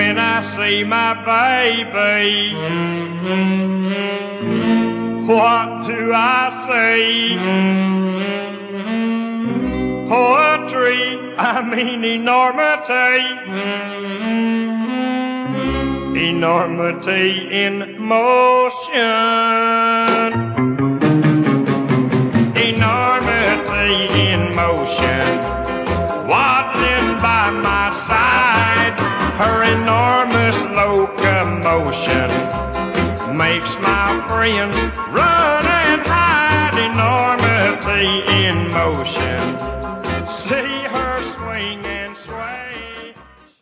when I see my baby. What do I see? Poetry, I mean enormity. Enormity in motion. Enormity in motion. Waddling by my side, her enormous locomotion makes my friends run and hide. Enormity in motion. See her swing